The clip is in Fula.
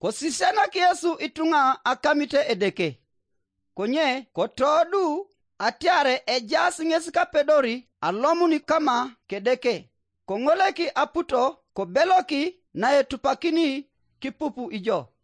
ko sisena ki Yesu itunga akamite edeke. Konye ko todu atiare ejas ngesika pedori alomuni kama kedeke. Ko ngoleki aputo ko beloki na etupakini kipupu ijo.